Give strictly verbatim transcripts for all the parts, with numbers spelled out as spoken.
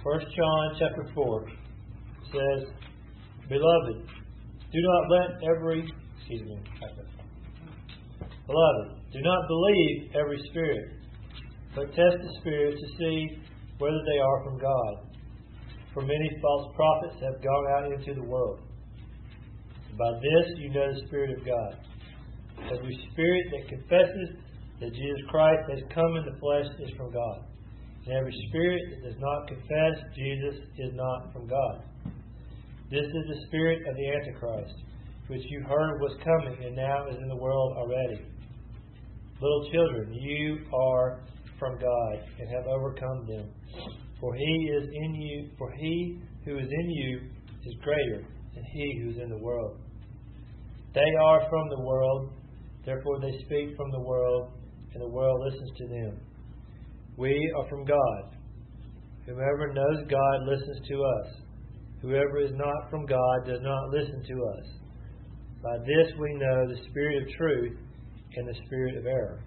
First John chapter four says, Beloved, do not let every, excuse me, Beloved, do not believe every spirit, but test the spirits to see whether they are from God. For many false prophets have gone out into the world. By this you know the Spirit of God. Every spirit that confesses that Jesus Christ has come in the flesh is from God. And every spirit that does not confess Jesus is not from God. This is the spirit of the Antichrist, which you heard was coming and now is in the world already. Little children, you are from God and have overcome them. For he is in you, for he who is in you is greater than he who is in the world. They are from the world, therefore they speak from the world, and the world listens to them. We are from God. Whoever knows God listens to us. Whoever is not from God does not listen to us. By this we know the spirit of truth and the spirit of error.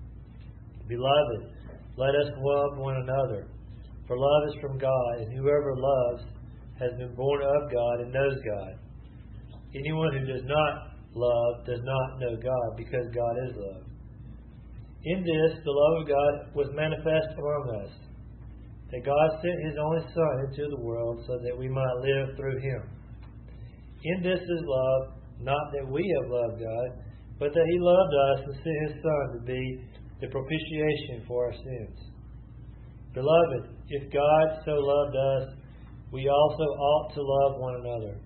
Beloved, let us love one another. For love is from God, and whoever loves has been born of God and knows God. Anyone who does not love does not know God, because God is love. In this, the love of God was manifest among us, that God sent His only Son into the world so that we might live through Him. In this is love, not that we have loved God, but that He loved us and sent His Son to be the propitiation for our sins. Beloved, if God so loved us, we also ought to love one another.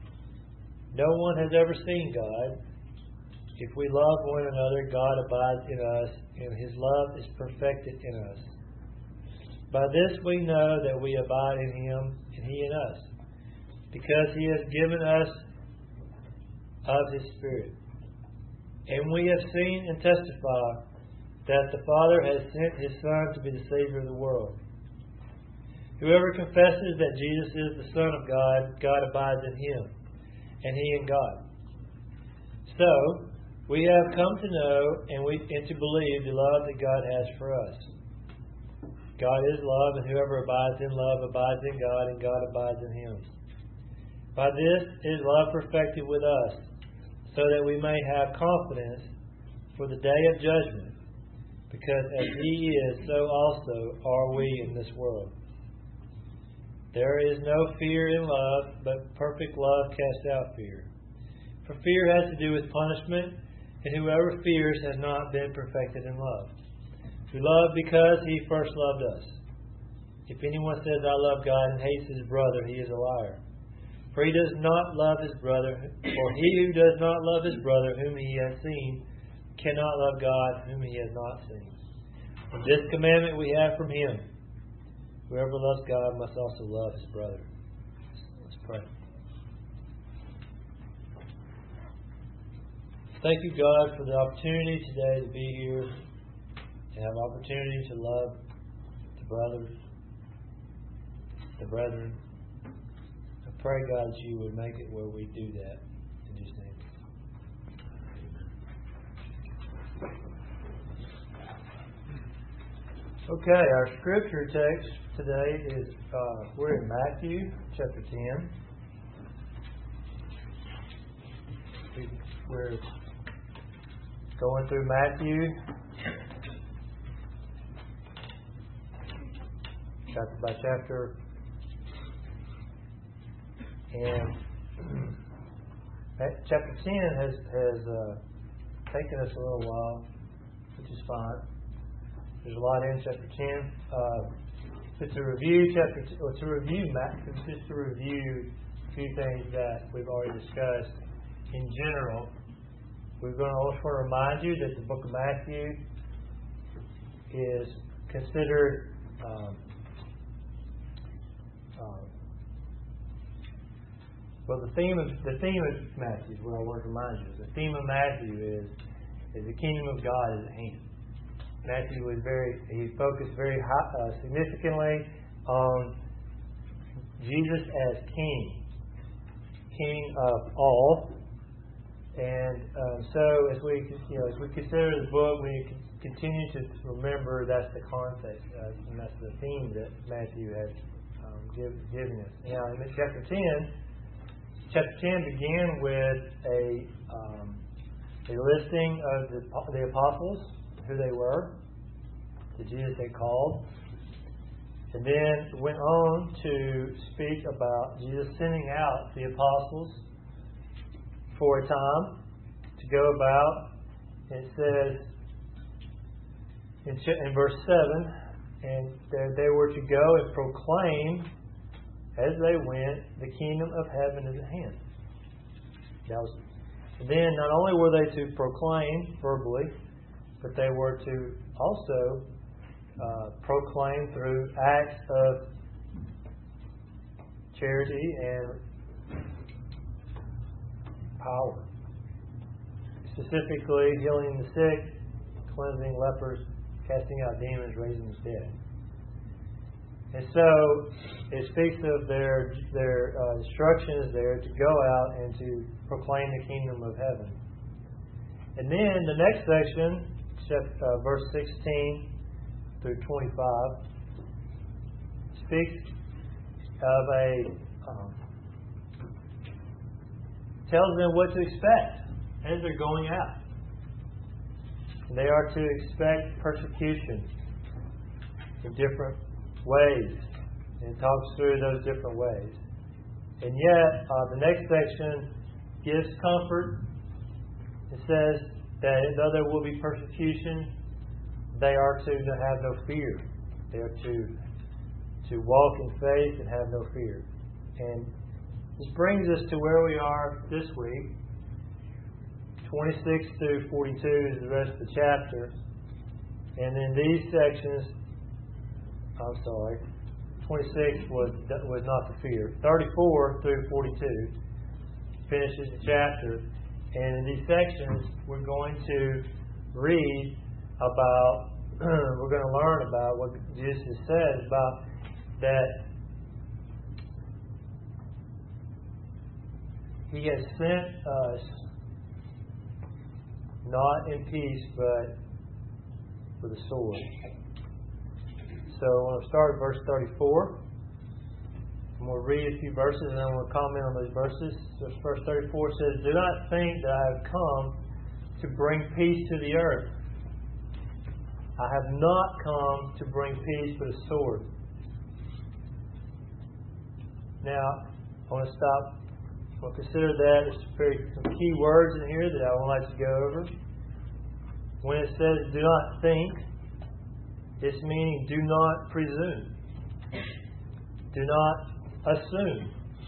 No one has ever seen God. If we love one another, God abides in us, and His love is perfected in us. By this we know that we abide in Him, and He in us, because He has given us of His Spirit. And we have seen and testify that the Father has sent His Son to be the Savior of the world. Whoever confesses that Jesus is the Son of God, God abides in Him, and He in God. So, we have come to know and, we, and to believe the love that God has for us. God is love, and whoever abides in love abides in God, and God abides in Him. By this is love perfected with us, so that we may have confidence for the day of judgment. Because as He is, so also are we in this world. There is no fear in love, but perfect love casts out fear. For fear has to do with punishment, and whoever fears has not been perfected in love. We love because He first loved us. If anyone says, I love God, and hates his brother, he is a liar. For he does not love his brother, or he who does not love his brother whom he has seen cannot love God whom He has not seen. And this commandment we have from Him: whoever loves God must also love his brother. Let's pray. Thank you, God, for the opportunity today to be here and have opportunity to love the brothers, the brethren. I pray, God, that You would make it where we do that. In Jesus' name. Okay, our scripture text today is, uh, we're in Matthew chapter ten. We're going through Matthew chapter by chapter. And chapter ten has, has uh, taken us a little while, which is fine. There's a lot in chapter ten. Uh, but to review chapter, t- or to review Matthew, just to review a few things that we've already discussed in general, we're going to also want to remind you that the book of Matthew is considered um, uh, well, the theme of the theme of Matthew is what I want to remind you. The theme of Matthew is is the kingdom of God is at hand. Matthew was very, he focused very high, uh, significantly on Jesus as King, King of all. And um, so, as we, you know, as we consider this book, we continue to remember that's the context, uh, and that's the theme that Matthew has um, give, giving us. Now, in chapter ten, chapter ten began with a um, a listing of the, the apostles, who they were, that Jesus had called, and then went on to speak about Jesus sending out the apostles for a time to go about. It says in, in verse seven, and they, they were to go and proclaim as they went, the kingdom of heaven is at hand. That was, and then not only were they to proclaim verbally, but they were to also uh, proclaim through acts of charity and power. Specifically, healing the sick, cleansing lepers, casting out demons, raising the dead. And so it speaks of their their uh, instructions there to go out and to proclaim the kingdom of heaven. And then the next section, except, uh, verse sixteen through twenty-five, speaks of a um, tells them what to expect as they're going out. They are to expect persecution in different ways, and talks through those different ways. And yet, uh, the next section gives comfort. It says that though there will be persecution, they are to have no fear. They are to to walk in faith and have no fear. And this brings us to where we are this week. twenty-six through forty-two is the rest of the chapter. And in these sections, I'm sorry, twenty-six was was not the fear. thirty-four through forty-two finishes the chapter. And in these sections, we're going to read about, we're going to learn about what Jesus says about that He has sent us not in peace, but with a sword. So I want to start at verse thirty-four. I'm going to read a few verses and then I'm going to comment on those verses. So verse thirty-four says, "Do not think that I have come to bring peace to the earth. I have not come to bring peace but a sword." Now, I want to stop. We'll consider that. There's very, some key words in here that I would like to go over. When it says "do not think," it's meaning do not presume. Do not assume.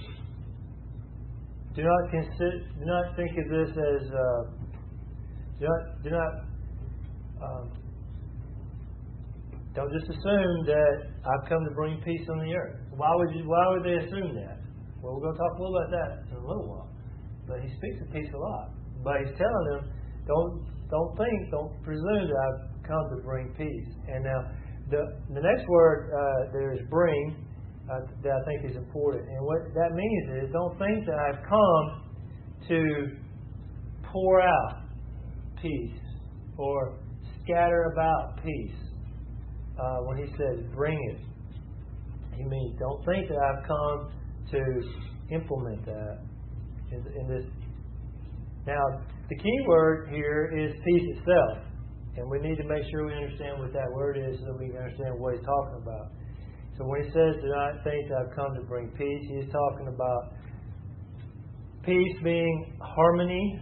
Do not consider. Do not think of this as. Uh, do not. Do not. Um, don't just assume that I've come to bring peace on the earth. Why would you? Why would they assume that? Well, we're going to talk a little about that in a little while. But he speaks of peace a lot. But he's telling them, don't don't think, don't presume that I've come to bring peace. And now, the the next word uh, there is bring, uh, that I think is important. And what that means is, don't think that I've come to pour out peace or scatter about peace. Uh, when he says bring it, he means don't think that I've come to implement that in, in this. Now, the key word here is peace itself. And we need to make sure we understand what that word is so we can understand what he's talking about. So when he says, "do not think that I've come to bring peace," he's talking about peace being harmony,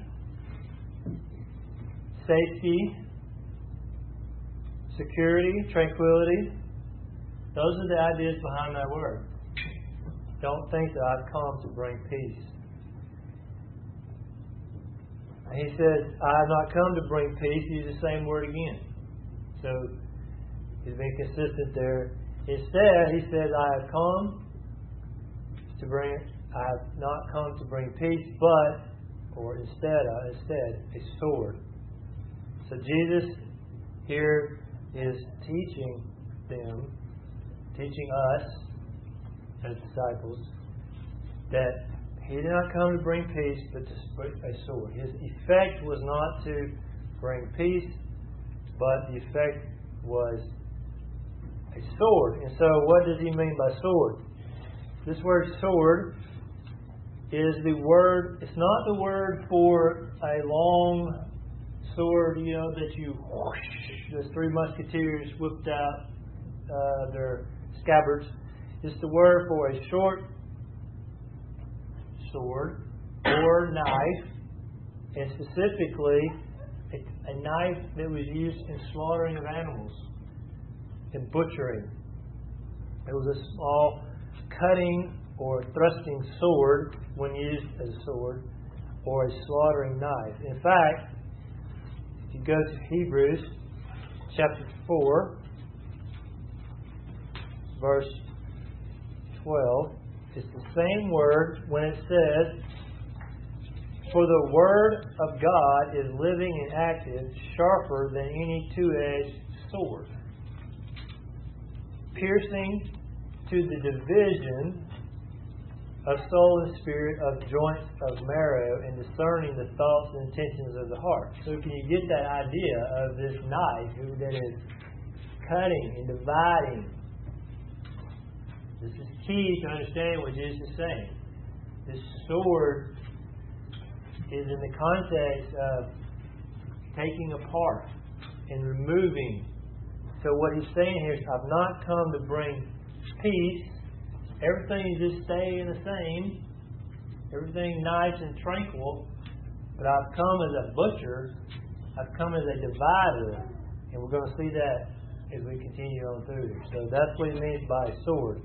safety, security, tranquility. Those are the ideas behind that word. Don't think that I've come to bring peace. He says, "I have not come to bring peace." He uses the same word again. So he's being consistent there. Instead, he says, "I have come to bring, I have not come to bring peace, but," or instead, uh, instead, a sword. So Jesus here is teaching them, teaching us as disciples, that he did not come to bring peace, but to put a sword. His effect was not to bring peace, but the effect was a sword. And so what does he mean by sword? this word sword is the word, it's not the word for a long sword, you know, that you, whoosh, those three musketeers whipped out uh, their scabbards. It's the word for a short sword or knife, and specifically a, a knife that was used in slaughtering of animals, in butchering. It was a small cutting or thrusting sword when used as a sword, or a slaughtering knife. In fact, if you go to Hebrews chapter four, verse twelve, it's the same word when it says, "For the word of God is living and active, sharper than any two-edged sword, piercing to the division of soul and spirit, of joints of marrow, and discerning the thoughts and intentions of the heart." So can you get that idea of this knife that is cutting and dividing? This is key to understanding what Jesus is saying. This sword is in the context of taking apart and removing. So what he's saying here is, I've not come to bring peace. Everything just staying the same. Everything nice and tranquil. But I've come as a butcher. I've come as a divider. And we're going to see that as we continue on through here. So that's what he means by sword.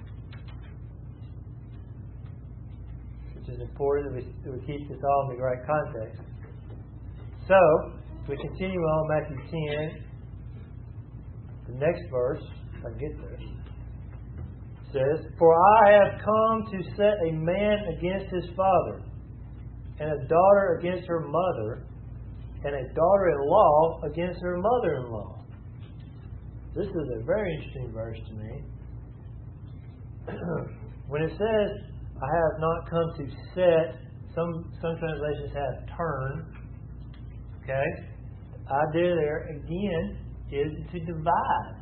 Which is important that we, that we keep this all in the right context. So, we continue on Matthew ten. The next verse, if I can get there, says, "For I have come to set a man against his father, and a daughter against her mother, and a daughter-in-law against her mother-in-law." This is a very interesting verse to me. When it says, "I have not come to set," some some translations have "turn." Okay? The idea there, again, is to divide.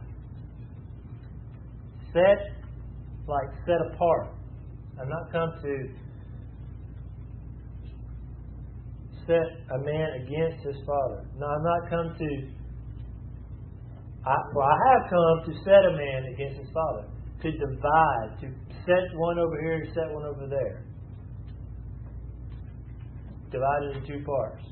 Set, like set apart. I've not come to set a man against his father. No, I've not come to... I, well, I have come to set a man against his father. To divide. To set one over here and set one over there. Divided into two parts.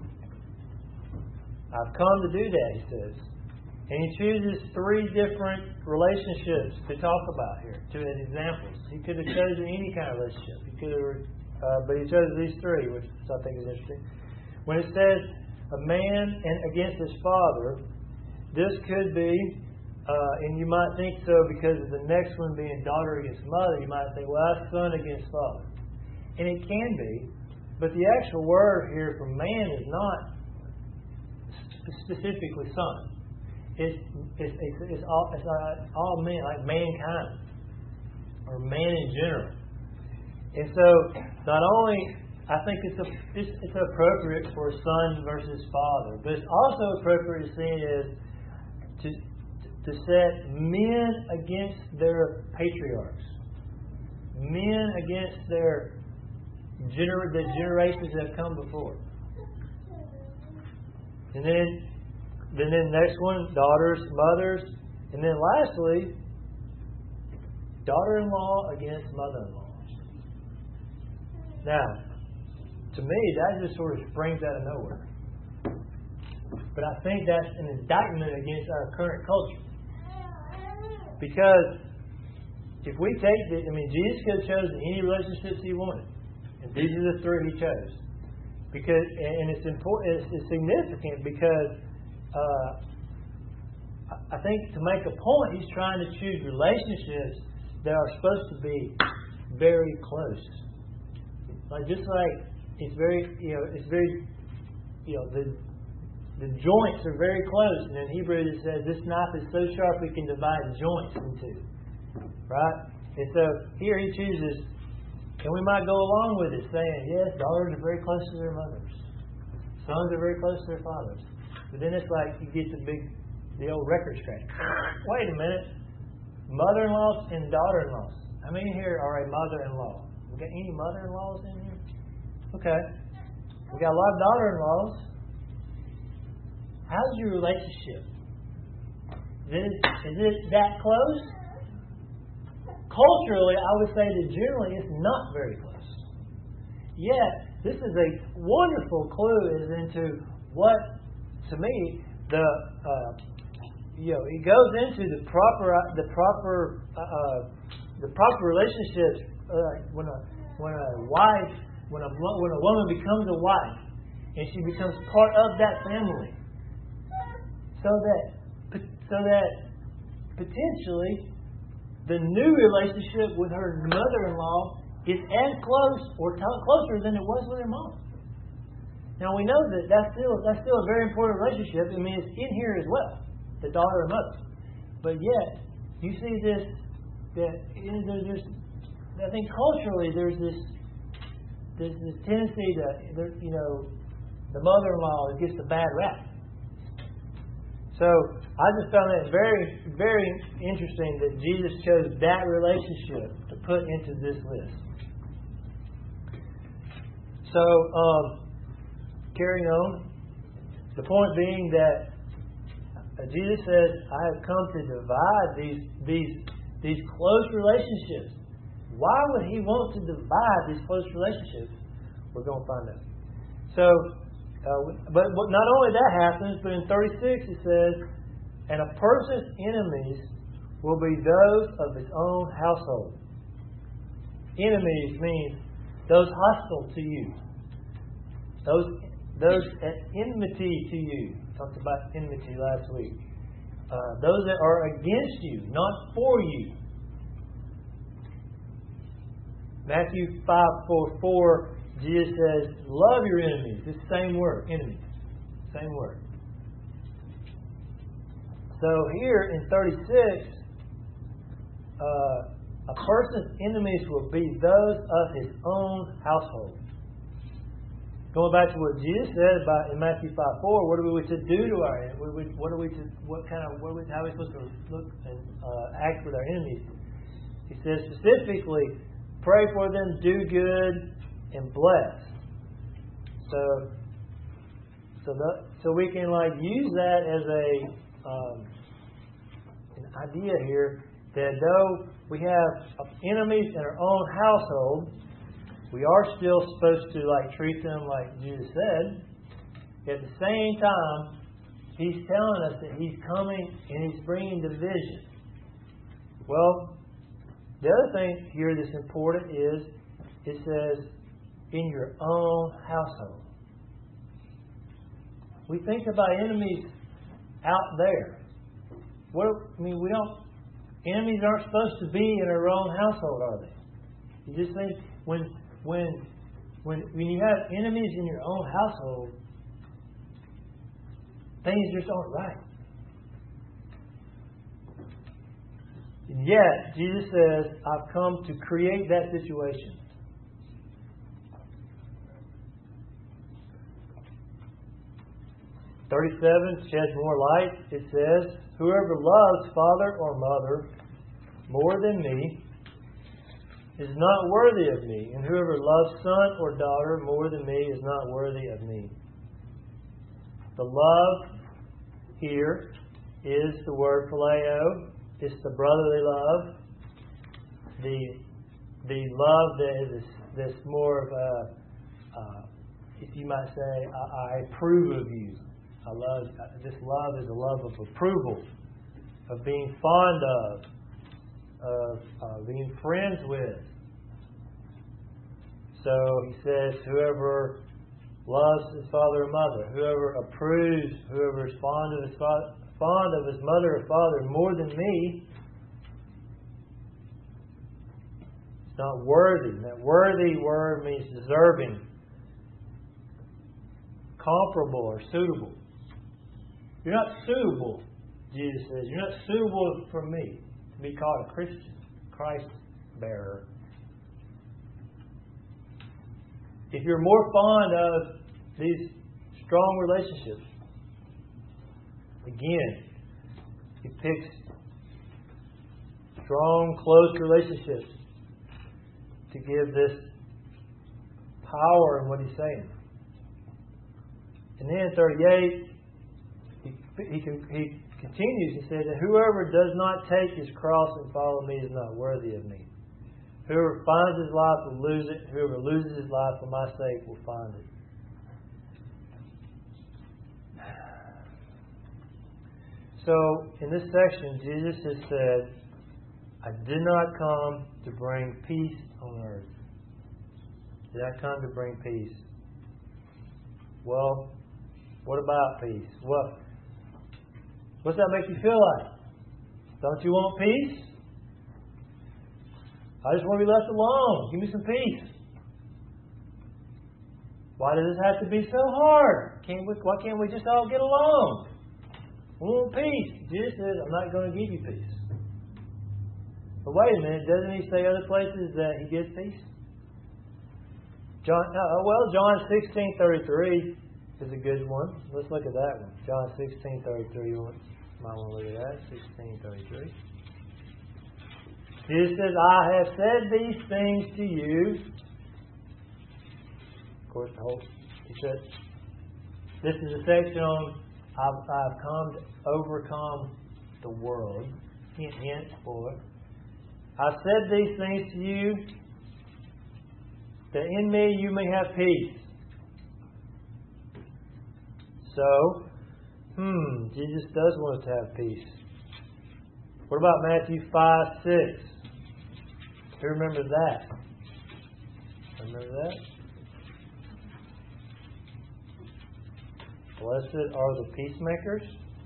I've come to do that, he says. And he chooses three different relationships to talk about here, two examples. He could have chosen any kind of relationship. He could have, uh, but he chose these three, which I think is interesting. When it says a man and against his father, this could be, uh, and you might think so because of the next one being daughter against mother, you might think, well, that's son against father. And it can be, but the actual word here for man is not specifically son. It's, it's, it's, it's, all, it's all men, like mankind, or man in general. And so, not only, I think it's, a, it's, it's appropriate for son versus father, but it's also appropriate to see it as to, to set men against their patriarchs, men against their gener- the generations that have come before. And then, then the next one, daughters, mothers, and then lastly, daughter-in-law against mother-in-law. Now, to me, that just sort of springs out of nowhere. But I think that's an indictment against our current culture. Because if we take the, I mean, Jesus could have chosen any relationships he wanted. And these are the three he chose. Because, and it's important, it's, it's significant because uh, I think to make a point, he's trying to choose relationships that are supposed to be very close. Like just like it's very, you know, it's very, you know, the the joints are very close. And in Hebrew it says this knife is so sharp it can divide joints in two. Right? And so here he chooses, and we might go along with it, saying, yes, daughters are very close to their mothers. Sons are very close to their fathers. But then it's like you get the big, the old record scratch. Wait a minute. Mother-in-laws and daughter-in-laws. how many here are a mother-in-law? We got any mother-in-laws in here? Okay. We got a lot of daughter-in-laws. How's your relationship? Is it, is it that close? Culturally, I would say that generally it's not very close. Yet, this is a wonderful clue as into what, to me, the uh, you know, it goes into the proper the proper uh, the proper relationships uh, when a when a wife when a when a woman becomes a wife and she becomes part of that family, so that so that potentially the new relationship with her mother-in-law is as close or t- closer than it was with her mom. Now we know that that's still that's still a very important relationship. I mean, it's in here as well, the daughter and mother. But yet, you see this that there's, I think culturally there's this there's this tendency that you know the mother-in-law gets the bad rap. So I just found that very very interesting that Jesus chose that relationship to put into this list. So. Um, Carrying on, the point being that uh, Jesus says, "I have come to divide these these these close relationships." Why would He want to divide these close relationships? We're going to find out. So, uh, but, but not only that happens, but in thirty-six it says, "And a person's enemies will be those of his own household." Enemies means those hostile to you. Those Those at enmity to you. Talked about enmity last week. Uh, those that are against you, not for you. Matthew five four four, Jesus says, "Love your enemies." It's the same word, enemies. Same word. So here in thirty-six, uh, a person's enemies will be those of his own household. Going back to what Jesus said about in Matthew five four, what are we to do to our enemies? What are we to what kind of what are we, how are we supposed to look and uh, act with our enemies? He says specifically, pray for them, do good, and bless. So, so that so we can like use that as a um, an idea here that though we have enemies in our own household, we are still supposed to like treat them like Jesus said. At the same time, He's telling us that He's coming and He's bringing division. Well, the other thing here that's important is it says, in your own household. We think about enemies out there. What I mean, we don't. Enemies aren't supposed to be in our own household, are they? You just think when. When, when, when you have enemies in your own household, things just aren't right. And yet, Jesus says, "I've come to create that situation." thirty-seven sheds more light. It says, "Whoever loves father or mother more than me is not worthy of me, and whoever loves son or daughter more than me is not worthy of me." The love here is the word phileo. It's the brotherly love. The the love that is that's more of a, uh, if you might say, I, I approve of you. I love this love is a love of approval, of being fond of, of uh, being friends with. So he says, whoever loves his father or mother, whoever approves, whoever is fond of his father, fond of his mother or father more than me, it's not worthy. That worthy word means deserving, comparable, or suitable. You're not suitable, Jesus says. You're not suitable for me to be called a Christian, Christ bearer. If you're more fond of these strong relationships, again, he picks strong, close relationships to give this power in what he's saying. And then thirty-eight, he, he, he continues, he says, "And whoever does not take his cross and follow me is not worthy of me. Whoever finds his life will lose it. Whoever loses his life for my sake will find it." So, in this section, Jesus has said, "I did not come to bring peace on earth." Did I come to bring peace? Well, what about peace? What, what's that make you feel like? Don't you want peace? I just want to be left alone. Give me some peace. Why does this have to be so hard? Can't we, why can't we just all get along? We want peace. Jesus says, "I'm not going to give you peace." But wait a minute, doesn't he say other places that he gives peace? John, uh, well, John sixteen thirty-three is a good one. Let's look at that one. John sixteen thirty-three. You might want to look at that. sixteen thirty-three. Jesus says, "I have said these things to you." Of course, the whole, he said, this is a section on I've, I've come to overcome the world. Hint, hint, spoiler. "I've said these things to you, that in me you may have peace." So, hmm, Jesus does want us to have peace. What about Matthew five six? Who remembers that? Remember that? "Blessed are the peacemakers."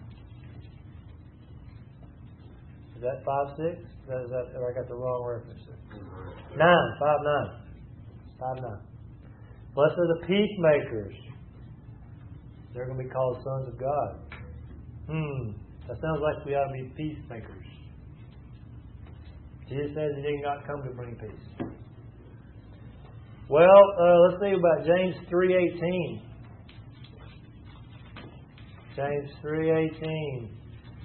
Is that five six? Is that, is that, or I got the wrong reference there? nine, five nine. five nine. "Blessed are the peacemakers. They're going to be called sons of God." Hmm. That sounds like we ought to be peacemakers. Jesus says he did not come to bring peace. Well, uh, let's think about James three eighteen. James three eighteen.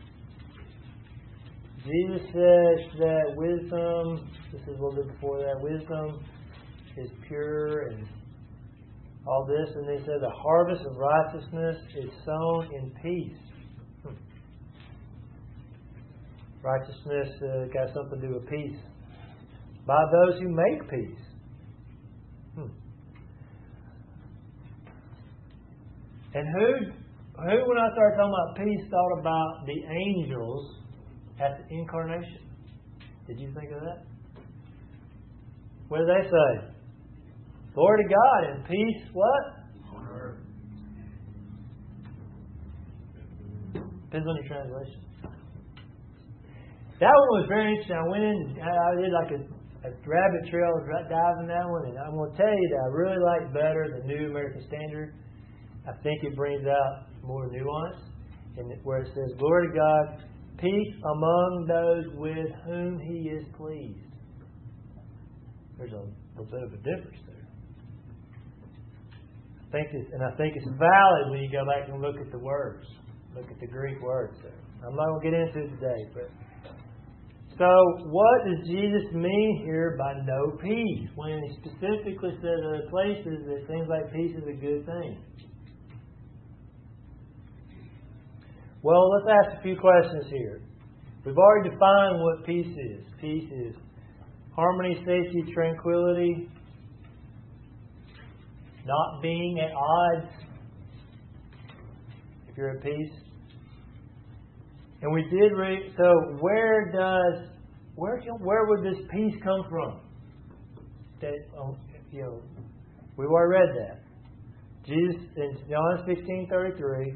Jesus says that wisdom, this is a little bit before that, wisdom is pure and all this. And they said the harvest of righteousness is sown in peace. Hmm. Righteousness uh, got something to do with peace. By those who make peace. Hmm. And who, who, when I started talking about peace, thought about the angels at the incarnation? Did you think of that? What did they say? "Glory to God and peace," what? On earth. Depends on your translation. That one was very interesting. I went in, I did like a, a rabbit trail, diving that one, and I'm going to tell you that I really like better the New American Standard. I think it brings out more nuance, and where it says, "Glory to God, peace among those with whom He is pleased." There's a, a bit of a difference there. I think it's, and I think it's valid when you go back and look at the words, look at the Greek words there. I'm not going to get into it today, but so what does Jesus mean here by no peace? When he specifically says in other places that it seems like peace is a good thing. Well, let's ask a few questions here. We've already defined what peace is. Peace is harmony, safety, tranquility, not being at odds if you're at peace. And we did read, so where does, where where would this peace come from? That, um, you know, we've already read that. Jesus, in John sixteen thirty-three,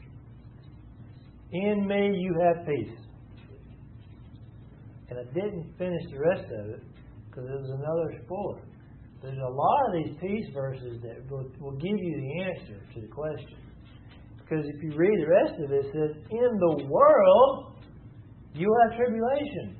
"In me you have peace." And I didn't finish the rest of it because there was another spoiler. There's a lot of these peace verses that will, will give you the answer to the question. Because if you read the rest of it, it says, "In the world you have tribulation.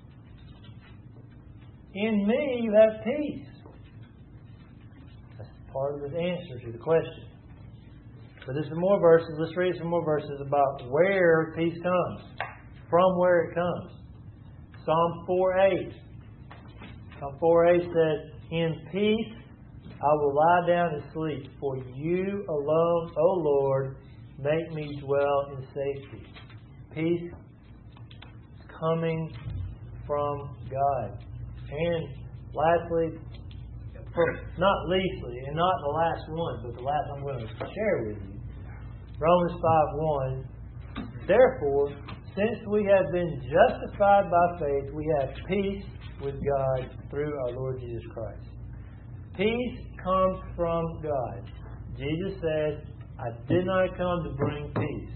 In me you have peace." That's part of the answer to the question. But there's some more verses. Let's read some more verses about where peace comes. From where it comes. Psalm four eight. four A says, "In peace I will lie down and sleep, for you alone, O Lord, make me dwell in safety." Peace coming from God. And lastly, for, not leastly, and not the last one, but the last I'm going to share with you, Romans five one, "Therefore, since we have been justified by faith, we have peace with God through our Lord Jesus Christ." Peace comes from God. Jesus said, "I did not come to bring peace."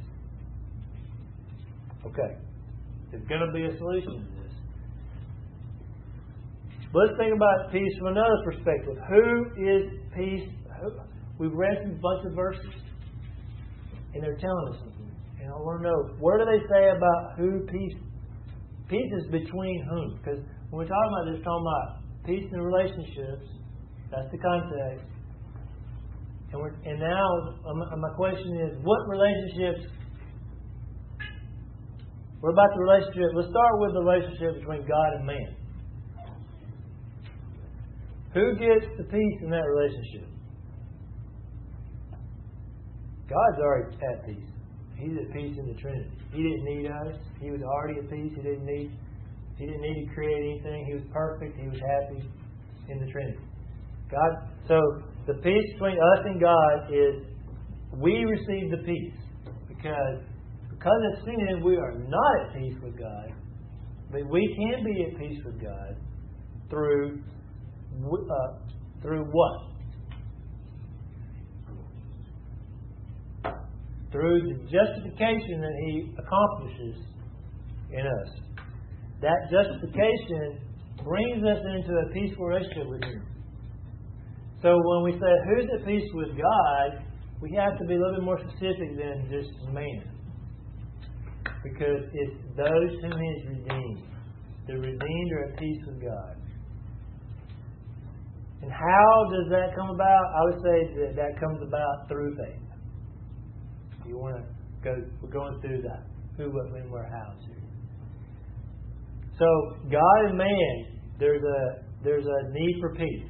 Okay. There's going to be a solution to this. But let's think about peace from another perspective. Who is peace? Who? We've read a bunch of verses, and they're telling us something. And I want to know, what do they say about who peace? Peace is between whom? Because when we're talking about this, we're talking about peace in relationships. That's the context. And, we're, and now um, my question is, what relationships? What about the relationship? Let's start with the relationship between God and man. Who gets the peace in that relationship? God's already at peace. He's at peace in the Trinity. He didn't need us. He was already at peace. He didn't need. He didn't need to create anything. He was perfect. He was happy in the Trinity. God. So the peace between us and God is we receive the peace because because of sin we are not at peace with God, but we can be at peace with God through uh, through what? Through the justification that He accomplishes in us. That justification brings us into a peaceful relationship with Him. So when we say who's at peace with God, we have to be a little bit more specific than just man. Because it's those whom He has redeemed. The redeemed are at peace with God. And how does that come about? I would say that that comes about through faith. You want to go, we're going through that. Who, what, when, where, how here. So, God and man, there's a there's a need for peace.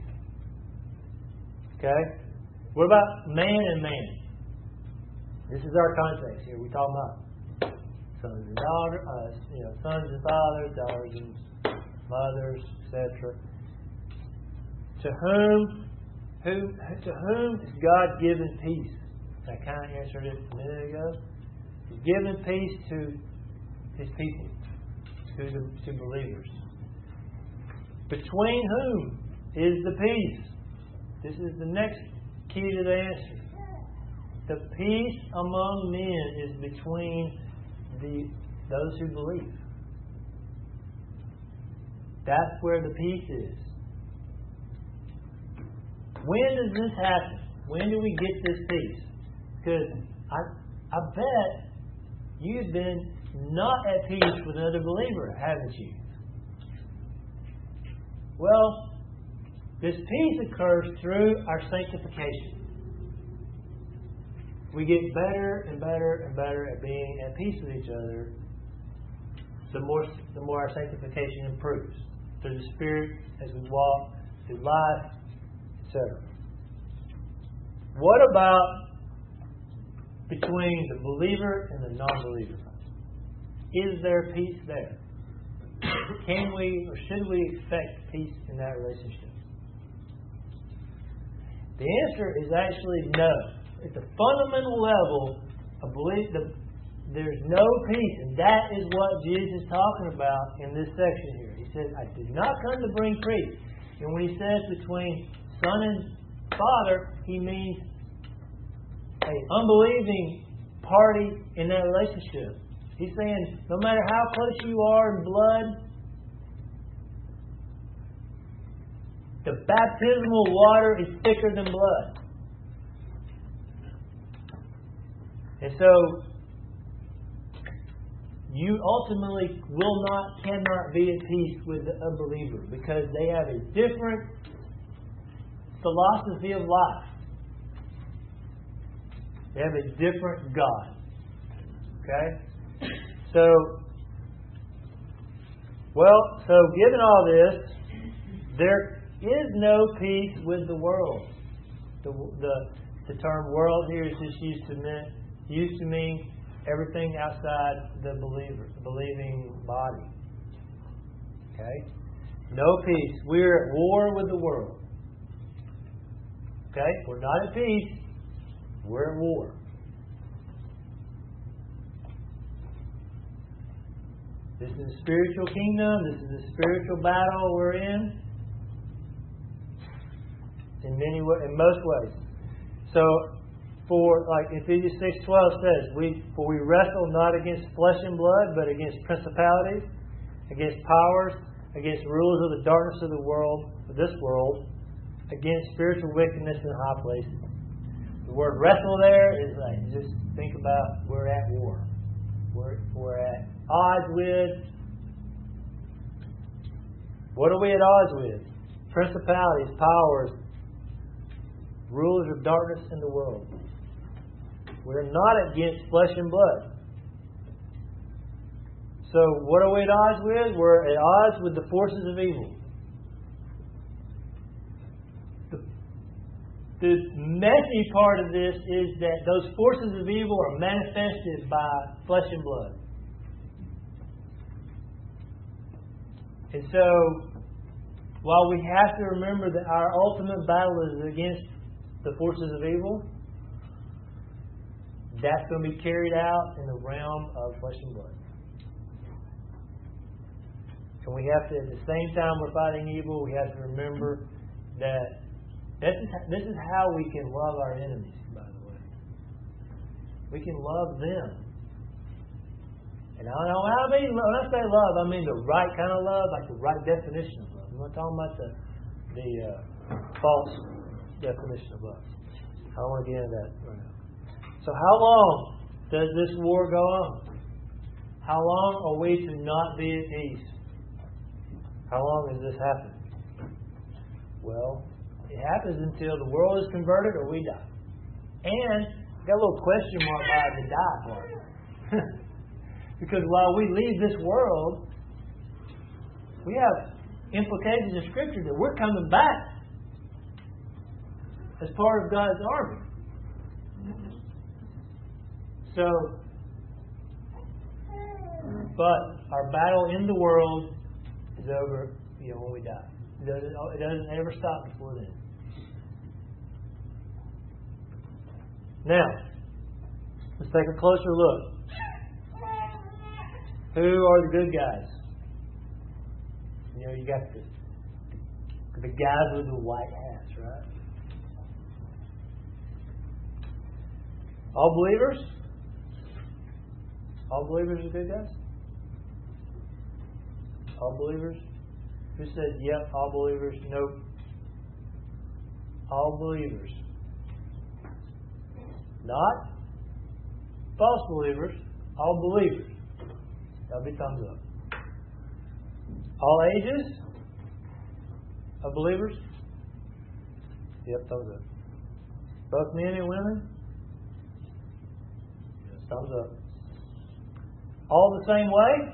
Okay? What about man and man? This is our context here. We're talking about sons and daughters, uh, you know, sons and fathers, daughters and mothers, et cetera. To whom, who, to whom is God given peace? I kind of answered it a minute ago. He's given peace to His people, to the to believers. Between whom is the peace? This is the next key to the answer. The peace among men is between the those who believe. That's where the peace is. When does this happen? When do we get this peace? Because I, I bet you've been not at peace with another believer, haven't you? Well, this peace occurs through our sanctification. We get better and better and better at being at peace with each other. The more, the more our sanctification improves through the Spirit as we walk through life, et cetera. What about between the believer and the non-believer? Is there peace there? Can we or should we expect peace in that relationship? The answer is actually no. At the fundamental level, I believe the, there's no peace, and that is what Jesus is talking about in this section here. He says, "I did not come to bring peace." And when He says between son and father, He means an unbelieving party in that relationship. He's saying, no matter how close you are in blood, the baptismal water is thicker than blood. And so, you ultimately will not, cannot be at peace with the unbeliever because they have a different philosophy of life. They have a different God. Okay? So, well, so given all this, There is no peace with the world. The, the, the term world here is just used to mean, used to mean everything outside the believer, the believing body. Okay? No peace. We're at war with the world. Okay? We're not at peace. We're at war. This is a spiritual kingdom. This is a spiritual battle we're in. In many, in most ways. So, for like Ephesians six twelve says, we for we wrestle not against flesh and blood, but against principalities, against powers, against rulers of the darkness of the world, of this world, against spiritual wickedness in high places. The word wrestle there is like, just think about we're at war. We're, we're at odds with. What are we at odds with? Principalities, powers, rulers of darkness in the world. We're not against flesh and blood. So what are we at odds with? We're at odds with the forces of evil. The, the messy part of this is that those forces of evil are manifested by flesh and blood. And so, while we have to remember that our ultimate battle is against the forces of evil, that's going to be carried out in the realm of flesh and blood. And we have to, at the same time we're fighting evil, we have to remember that this is, this is how we can love our enemies, by the way. We can love them. And I don't know what I mean. When I say love, I mean the right kind of love, like the right definition of love. I'm not talking about the, the uh, false definition of love. I don't want to get into that right now. So how long does this war go on? How long are we to not be at peace? How long has this happened? Well, it happens until the world is converted or we die. And got a little question mark by the die part. Because while we leave this world, we have implications in Scripture that we're coming back as part of God's army. So, but our battle in the world is over, you know, when we die. It doesn't, it doesn't ever stop before then. Now, let's take a closer look. Who are the good guys? You know, you got the, the guys with the white hats, right? All believers? All believers are good guys? All believers? Who said, yep, all believers? Nope. All believers. Not false believers, all believers. That'll be thumbs up. All ages of believers? Yep, thumbs up. Both men and women? Thumbs up. All the same way?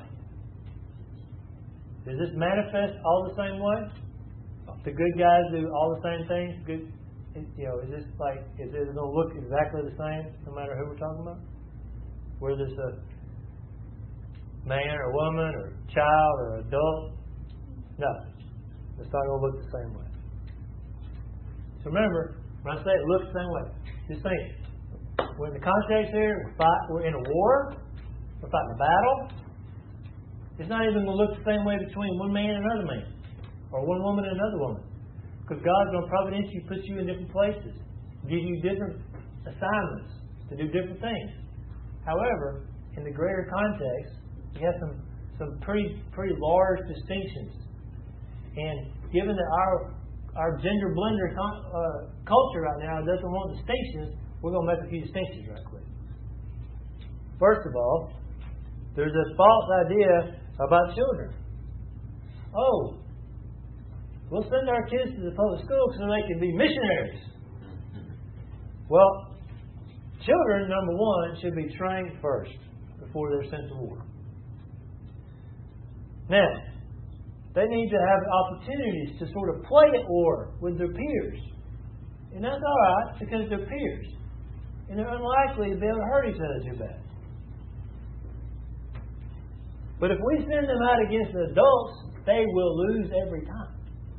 Does this manifest all the same way? The good guys do all the same things? Good, you know, is this like, is it going to look exactly the same no matter who we're talking about? Whether it's a man or woman or child or adult? No. It's not going to look the same way. So remember, when I say it looks the same way, just think, we're in the context here, we're, fight, we're in a war, we're fighting a battle. It's not even going to look the same way between one man and another man, or one woman and another woman. Because God's going to providentially put you in different places, give you different assignments to do different things. However, in the greater context, you have some, some pretty pretty large distinctions. And given that our our gender blender con- uh, culture right now doesn't want distinctions, we're going to make a few distinctions right quick. First of all, there's this false idea about children. Oh, we'll send our kids to the public school so they can be missionaries. Well, children, number one, should be trained first before they're sent to war. Now, They need to have opportunities to sort of play at war with their peers. And that's all right because they're peers. And they're unlikely to be able to hurt each other too bad. But if we send them out against the adults, they will lose every time.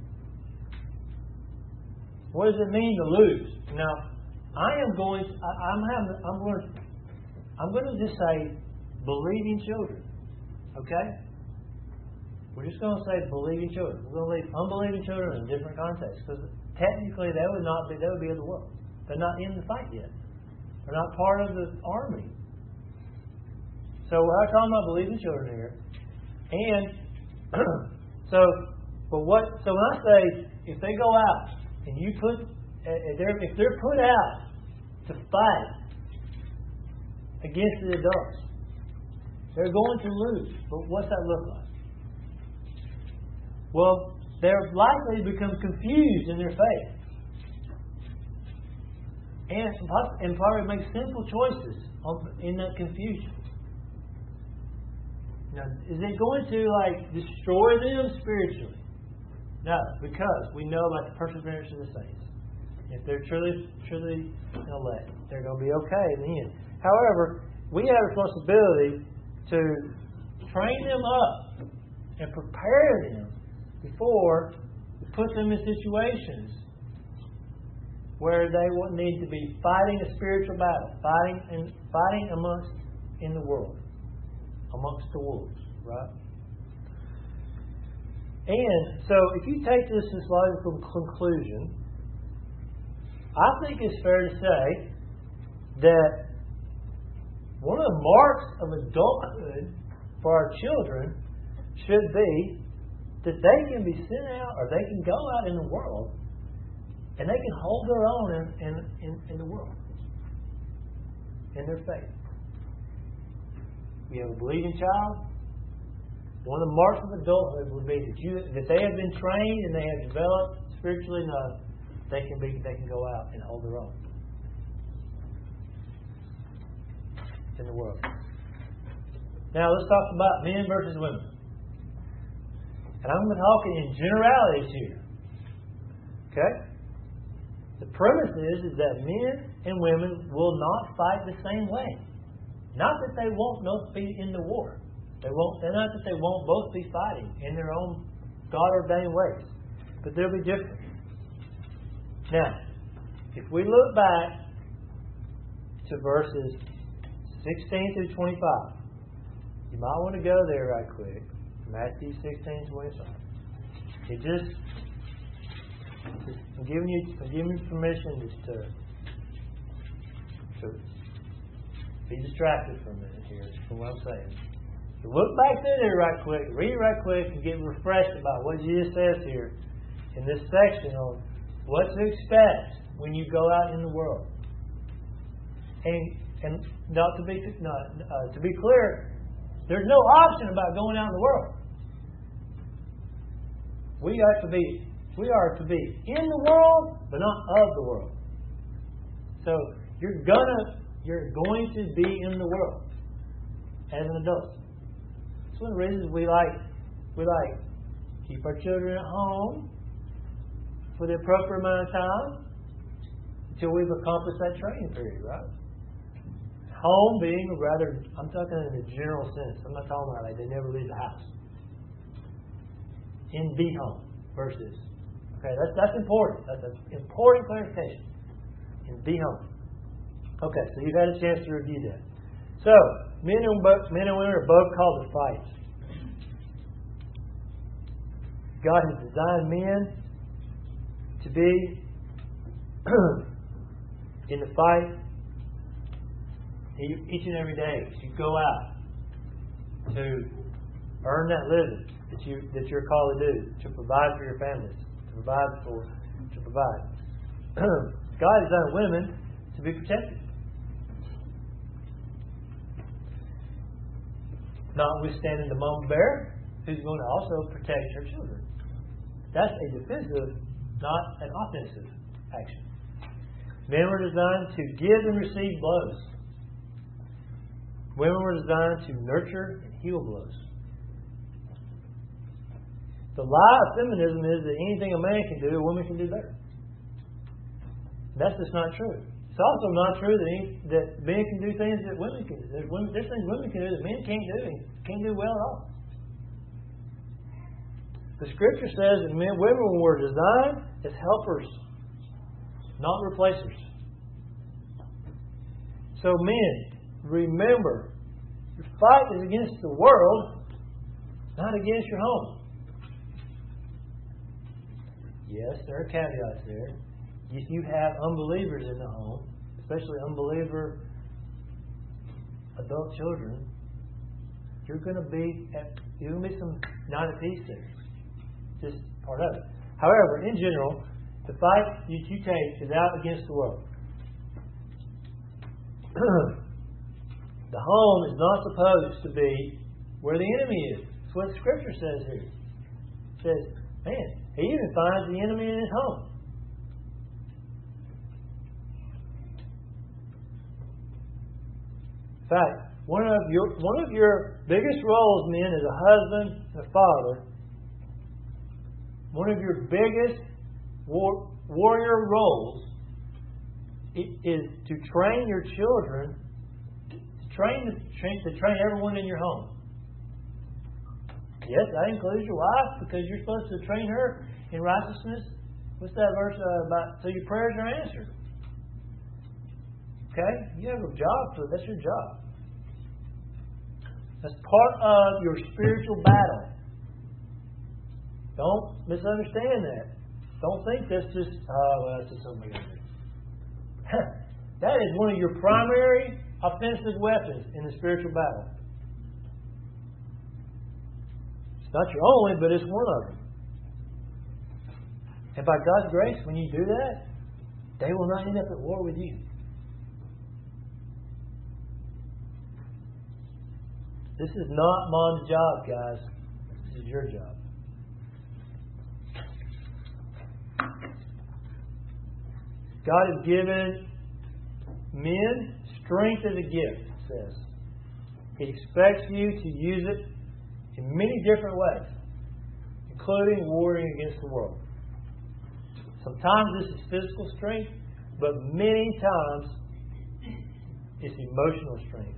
What does it mean to lose? Now, I am going. To, I, I'm having. I'm going. To, I'm going to just say, believing children. Okay. We're just going to say believing children. We're going to leave unbelieving children in a different context because technically they would not be. They would be in the world. They're not in the fight yet. They're not part of the army. So we're not talking about believing children here. And so, but what? So when I say if they go out and you put, if they're, if they're put out to fight against the adults, they're going to lose. But what's that look like? Well, they're likely to become confused in their faith. And, and probably make sinful choices in that confusion. Now, is it going to like destroy them spiritually? No, because we know about the perseverance of the saints. If they're truly, truly elect, they're going to be okay in the end. However, we have a responsibility to train them up and prepare them before we put them in situations where they will need to be fighting a spiritual battle, fighting and fighting amongst in the world, amongst the wolves, right? And so, if you take this as logical conclusion, I think it's fair to say that one of the marks of adulthood for our children should be that they can be sent out, or they can go out in the world, and they can hold their own in, in, in, in the world, in their faith. We have a believing child. One of the marks of adulthood would be that you that they have been trained and they have developed spiritually enough they can be they can go out and hold their own in the world. Now let's talk about men versus women. And I'm talking in generalities here. Okay? The premise is, is that men and women will not fight the same way. Not that they won't both be in the war. They won't. They're not that they won't both be fighting in their own God-ordained ways, but they'll be different. Now, if we look back to verses sixteen through twenty-five, you might want to go there right quick. Matthew sixteen, twenty-five. It just, just I'm giving you, I'm giving you permission just to, to be distracted for a minute here from what I'm saying. So look back through there right quick, read it right quick, and get refreshed about what Jesus says here in this section on what to expect when you go out in the world. And and not to be not, uh, to be clear, there's no option about going out in the world. We are to be we are to be in the world, but not of the world. So you're gonna you're going to be in the world as an adult. It's one of the reasons we like we like keep our children at home for the appropriate amount of time until we've accomplished that training period, right? Home being rather, I'm talking in a general sense. I'm not talking about like they never leave the house. In the home versus, okay, that's that's important. That's an important clarification. In the home. Okay, so you've had a chance to review that. So, men and, men and women are both called to fight. God has designed men to be in the fight each and every day. You go out to earn that living that you that you're called to do, to provide for your families, to provide for to provide. God has designed women to be protected. Notwithstanding the mama bear, who's going to also protect her children. That's a defensive, not an offensive action. Men were designed to give and receive blows. Women were designed to nurture and heal blows. The lie of feminism is that anything a man can do, a woman can do better. That's just not true. It's also not true that any, that men can do things that women can do. There's, women, there's things women can do that men can't do and can't do well at all. The Scripture says that men, women were designed as helpers, not replacers. So men, remember, your fight is against the world, not against your home. Yes, there are caveats there. If you have unbelievers in the home, especially unbeliever adult children, you're going to be at, you're going to be some not at peace there. Just part of it. However, in general, the fight you, you take is out against the world. The home is not supposed to be where the enemy is. That's what the Scripture says here. It says, man, he even finds the enemy in his home. In fact, one of your one of your biggest roles, men, as a husband and a father, one of your biggest war, warrior roles is to train your children, to train, to train to train everyone in your home. Yes, that includes your wife, because you're supposed to train her in righteousness. What's that verse uh, about? So your prayers are answered. Okay? You have a job for that's your job. That's part of your spiritual battle. Don't misunderstand that. Don't think that's just, oh, well, that's just something we got to do. That is one of your primary offensive weapons in the spiritual battle. It's not your only, but it's one of them. And by God's grace, when you do that, they will not end up at war with you. This is not mom's job, guys. This is your job. God has given men strength as a gift, it says. He expects you to use it in many different ways, including warring against the world. Sometimes this is physical strength, but many times it's emotional strength.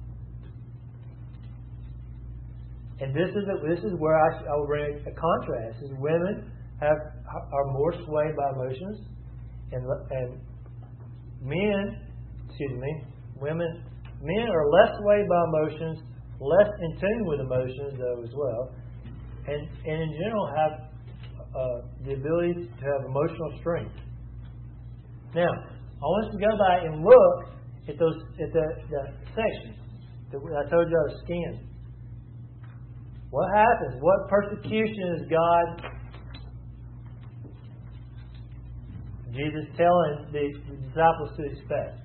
And this is a, this is where I, I will bring a contrast. Is women have are more swayed by emotions, and and men, excuse me, women men are less swayed by emotions, less in tune with emotions though as well, and and in general have uh, the ability to have emotional strength. Now, I want us to go back and look at those at the, the sections that I told you I was scanning. What happens? What persecution is God, Jesus telling the disciples to expect?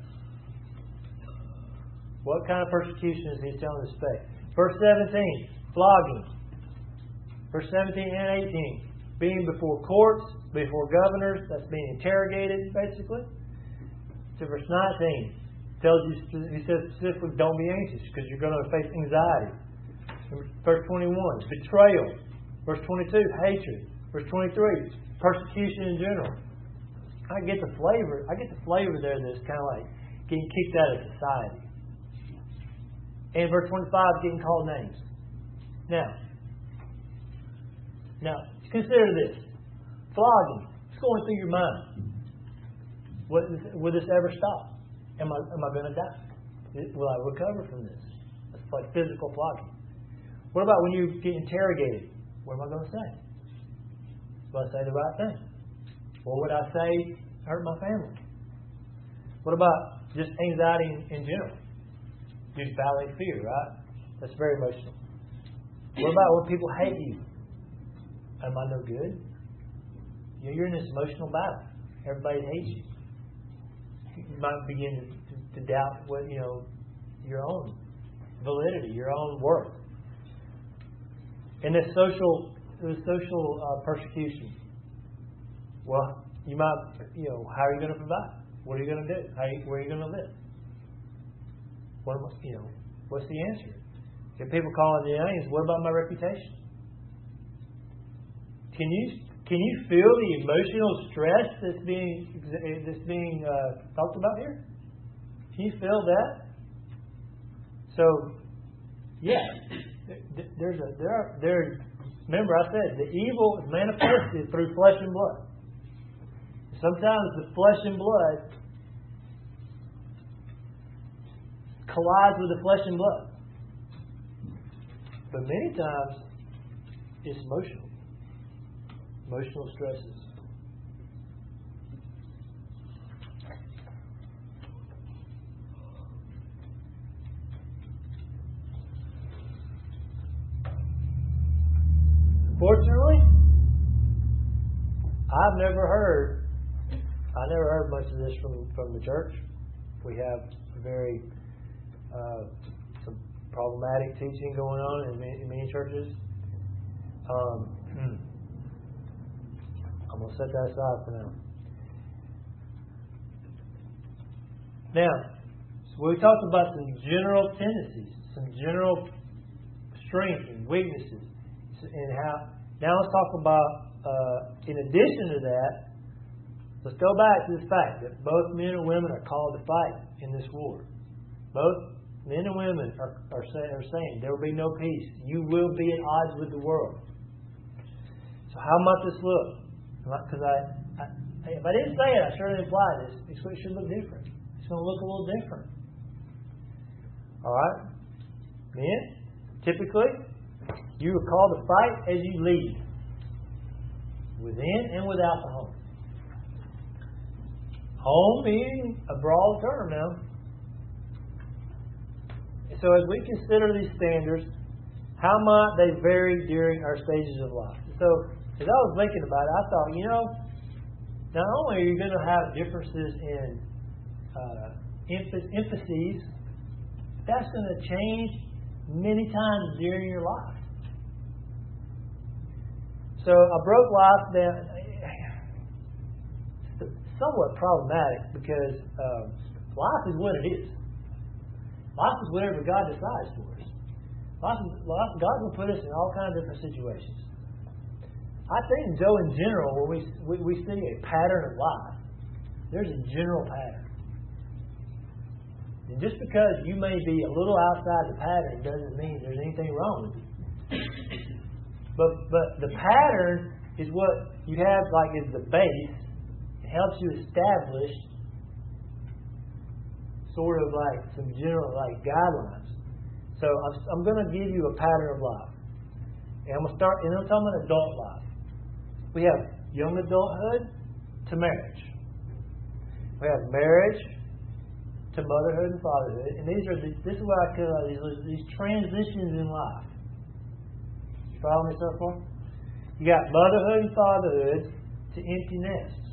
What kind of persecution is He telling them to expect? Verse seventeen, flogging. Verse seventeen and eighteen, being before courts, before governors, that's being interrogated, basically. To verse nineteen, tells you, He says specifically, don't be anxious, because you're going to face anxiety. Verse twenty-one, betrayal. Verse twenty-two, hatred. Verse twenty-three, persecution in general. I get the flavor. I get the flavor there that's kind of like getting kicked out of society. And verse twenty-five, getting called names. Now, now consider this: flogging. It's going through your mind. Will this, will this ever stop? Am I am I going to die? Will I recover from this? It's like physical flogging. What about when you get interrogated? What am I going to say? Will I say the right thing? What would I say hurt my family? What about just anxiety in, in general? Just battling fear, right? That's very emotional. What about when people hate you? Am I no good? You know, you're in this emotional battle. Everybody hates you. You might begin to, to doubt what you know your own validity, your own worth. And this social, this social uh, persecution. Well, you might, you know, how are you going to provide? What are you going to do? How are you, where are you going to live? What, you know, what's the answer? If people calling the names, what about my reputation? Can you can you feel the emotional stress that's being that's being uh, talked about here? Can you feel that? So, yeah, there's a there are, there. Remember, I said the evil is manifested through flesh and blood. Sometimes the flesh and blood collides with the flesh and blood, but many times it's emotional. Emotional stresses. Fortunately, I've never heard, I never heard much of this from, from the church. We have very uh, some problematic teaching going on in many, in many churches. Um, I'm going to set that aside for now. Now, so we talked about some general tendencies, some general strengths and weaknesses, and how. Now let's talk about. Uh, in addition to that, let's go back to the fact that both men and women are called to fight in this war. Both men and women are, are, say, are saying there will be no peace. You will be at odds with the world. So how might this look? Because I, I, if I didn't say it, I sure didn't imply this. It should look different. It's going to look a little different. All right? Men, typically, you are called to fight as you lead, within and without the home. Home being a broad term now. So as we consider these standards, how might they vary during our stages of life? So as I was thinking about it, I thought, you know, not only are you going to have differences in uh, emph- emphases, that's going to change many times during your life. So a broke life, then, it's somewhat problematic because um, life is what it is. Life is whatever God decides for us. Life is, life, God will put us in all kinds of different situations. I think, Joe, in general, when we, we, we see a pattern of life, there's a general pattern. And just because you may be a little outside the pattern doesn't mean there's anything wrong with you. But but the pattern is what you have, like, is the base. It helps you establish sort of like some general like guidelines. So I'm, I'm going to give you a pattern of life. And I'm going to start, and I'm talking about adult life. We have young adulthood to marriage. We have marriage to motherhood and fatherhood. And these are the, this is what I call these, these transitions in life. You follow me so far? You got motherhood and fatherhood to empty nests.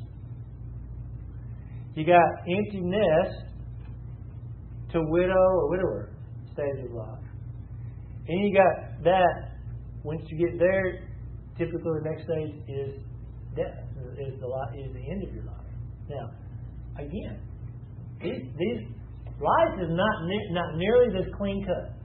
You got empty nest to widow or widower stage of life. And you got that, once you get there, typically the next stage is death, is the, is the end of your life. Now, again, these, these life is not, ne- not nearly this clean cut.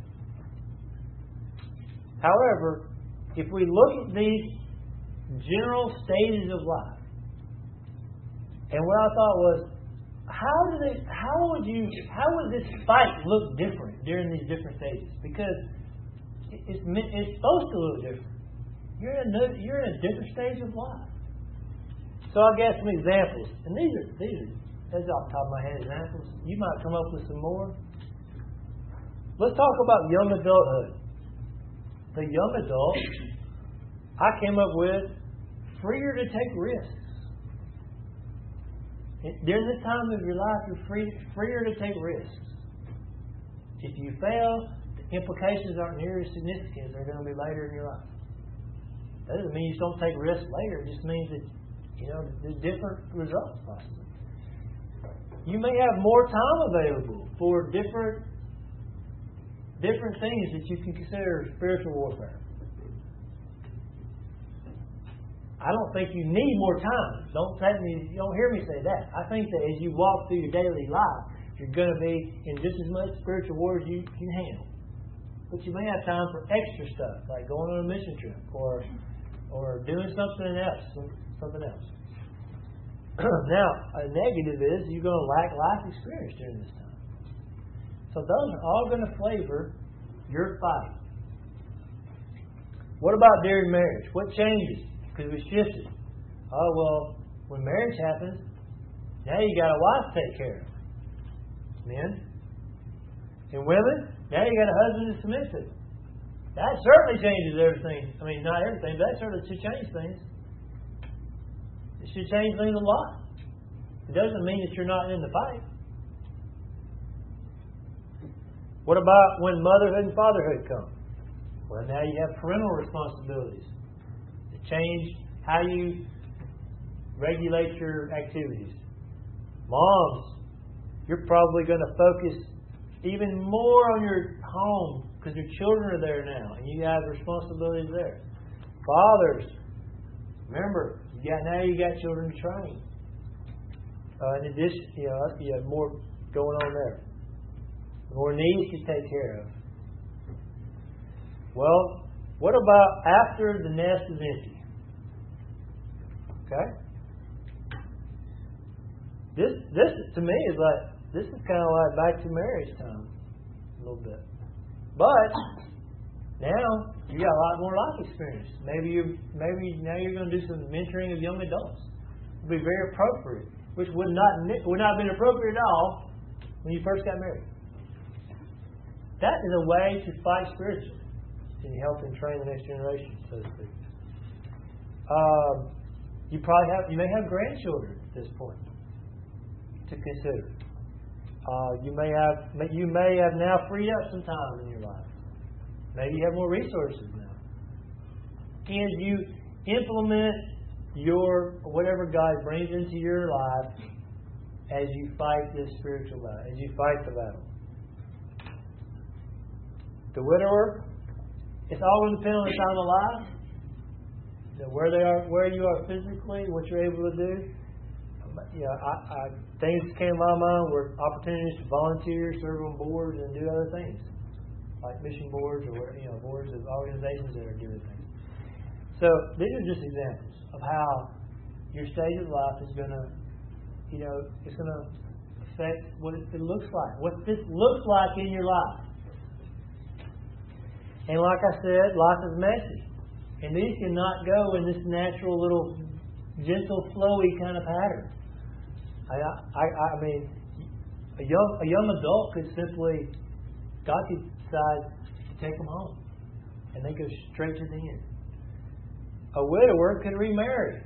However, if we look at these general stages of life, and what I thought was, how do they? How would you? How would this fight look different during these different stages? Because it's it's supposed to look different. You're in a you're in a different stage of life. So I got some examples, and these are these are that's off the top of my head examples. You might come up with some more. Let's talk about young adulthood. The young adult, I came up with freer to take risks. During this time of your life, you're free, freer to take risks. If you fail, the implications aren't near as significant as they're going to be later in your life. That doesn't mean you just don't take risks later. It just means that, you know, there's different results possibly. You may have more time available for different different things that you can consider spiritual warfare. I don't think you need more time. Don't take me. You don't hear me say that. I think that as you walk through your daily life, you're going to be in just as much spiritual war as you can handle. But you may have time for extra stuff, like going on a mission trip or or doing something else, something else. Now, a negative is you're going to lack life experience during this time. So those are all going to flavor your fight. What about during marriage? What changes? Because we shifted. Oh, well, when marriage happens, now you got a wife to take care of. Men. And women, now you got a husband to submit to. That certainly changes everything. I mean, not everything, but that certainly should change things. It should change things a lot. It doesn't mean that you're not in the fight. What about when motherhood and fatherhood come? Well, now you have parental responsibilities that change how you regulate your activities. Moms, you're probably going to focus even more on your home because your children are there now and you have responsibilities there. Fathers, remember, you got, now you got children to train. Uh, in addition, you know, you have more going on there. More needs to take care of. Well, what about after the nest is empty? Okay? This, this to me is like, this is kind of like back to marriage time. A little bit. But, now, you got a lot more life experience. Maybe you maybe now you're going to do some mentoring of young adults. It'll be very appropriate, which would not would not have been appropriate at all when you first got married. That is a way to fight spiritually and help and train the next generation, so to speak. Um, you probably have you may have grandchildren at this point to consider. Uh, you may have you may have now freed up some time in your life. Maybe you have more resources now. And you implement your whatever God brings into your life as you fight this spiritual battle, as you fight the battle. The widower, it's all going to depend on the time of life. You know, where they are, where you are physically, what you're able to do. You know, I, I, things that came to my mind were opportunities to volunteer, serve on boards, and do other things. Like mission boards or you know boards of organizations that are doing things. So these are just examples of how your stage of life is going to, you know, it's going to affect what it, it looks like, what this looks like in your life. And like I said, life is messy, and these cannot go in this natural little gentle, flowy kind of pattern. I, I, I mean, a young a young adult could simply, God could decide to take them home, and they go straight to the end. A widower could remarry.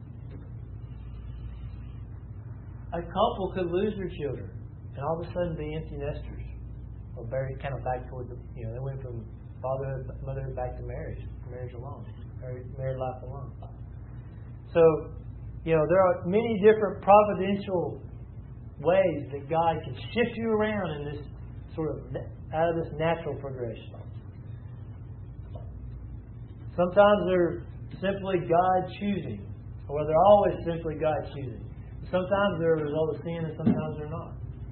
A couple could lose their children, and all of a sudden be empty nesters, or buried kind of back toward the, you know, they went from fatherhood, motherhood back to marriage, marriage alone, married, married life alone. So, you know, there are many different providential ways that God can shift you around in this sort of out of this natural progression. Sometimes they're simply God choosing, or they're always simply God choosing. Sometimes they're a result of sin, and sometimes they're not.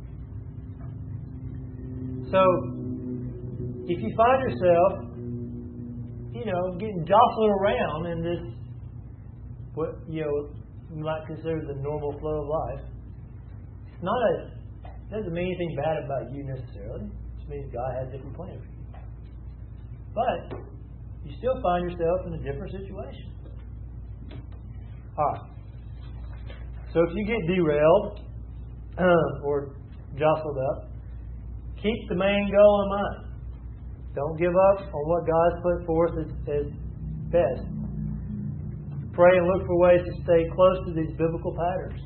So, if you find yourself, you know, getting jostled around in this, what you know, you might consider the normal flow of life, it's not a, it doesn't mean anything bad about you necessarily. It just means God has a different plan for you. But you still find yourself in a different situation. All right. So if you get derailed uh, or jostled up, keep the main goal in mind. Don't give up on what God's put forth as, as best. Pray and look for ways to stay close to these biblical patterns.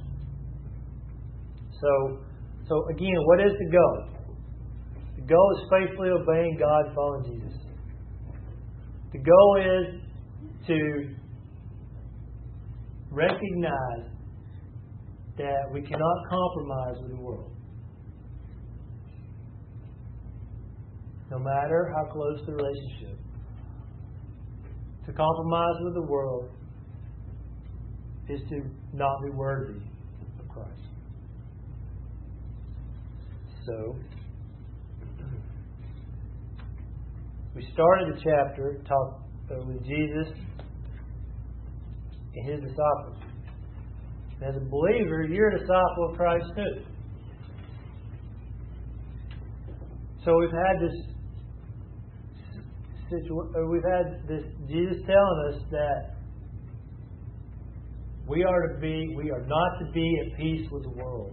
So, so again, what is the goal? The goal is faithfully obeying God and following Jesus. The goal is to recognize that we cannot compromise with the world. No matter how close the relationship. To compromise with the world is to not be worthy of Christ. So, we started the chapter talk uh, with Jesus and His disciples. As a believer, you're a disciple of Christ too. So we've had this situa- we've had this Jesus telling us that we are to be, we are not to be at peace with the world.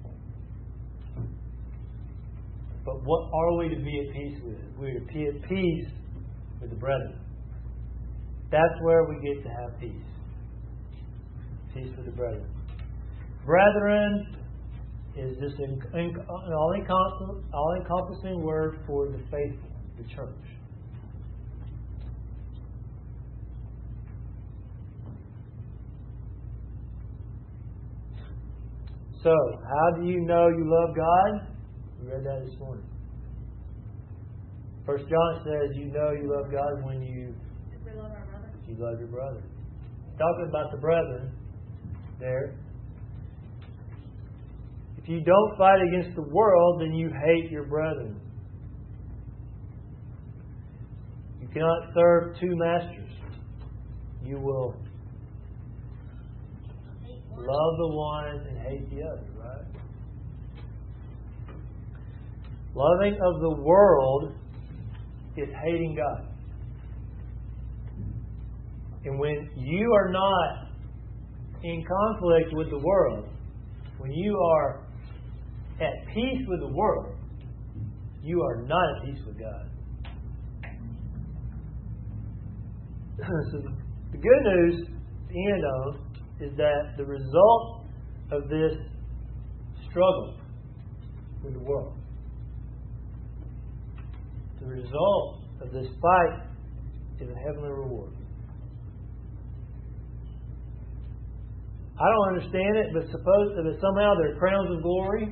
But what are we to be at peace with? We're to be at peace with the brethren. That's where we get to have peace. Peace with the brethren. Brethren is just an all-encompassing word for the faithful, the church. So, how do you know you love God? We read that this morning. First John says you know you love God when you If we love our brother. you love your brother. Talking about the brethren there. If you don't fight against the world, then you hate your brethren. You cannot serve two masters. You will love the one and hate the other, right? Loving of the world is hating God. And when you are not in conflict with the world, when you are at peace with the world, you are not at peace with God. So the good news to end on is that the result of this struggle with the world, the result of this fight is a heavenly reward. I don't understand it, but suppose that somehow there are crowns of glory.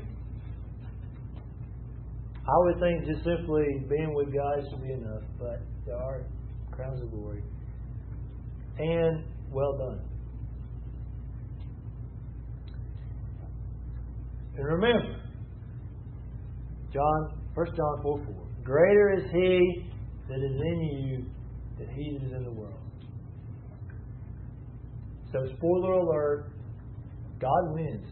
I would think just simply being with God should be enough, but there are crowns of glory. And well done. And remember, John, First John four four. Greater is He that is in you than he that is in the world. So, spoiler alert, God wins.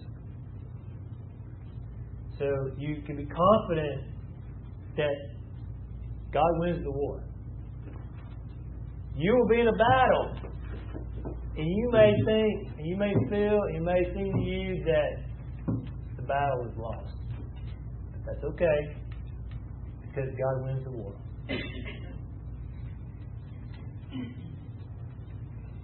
So you can be confident that God wins the war. You will be in a battle, and you may think, and you may feel, and it may seem to you that the battle is lost. But that's okay, because God wins the war.